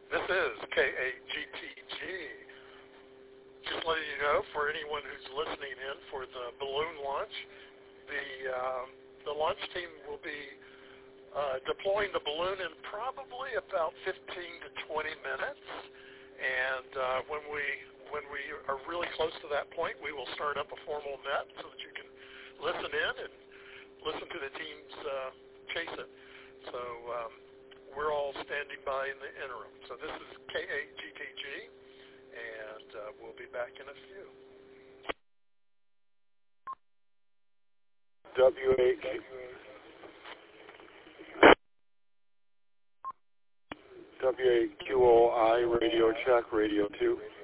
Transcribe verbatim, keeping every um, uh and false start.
This is K A G T G. Just letting you know, for anyone who's listening in for the balloon launch, the um, the launch team will be uh, deploying the balloon in probably about fifteen to twenty minutes. And uh, when we when we are really close to that point, we will start up a formal net so that you can listen in and listen to the teams uh, chase it. So um, we're all standing by in the interim. So this is K A G T G, and uh, we'll be back in a few. W A Q. W A Q O I, radio check, radio two.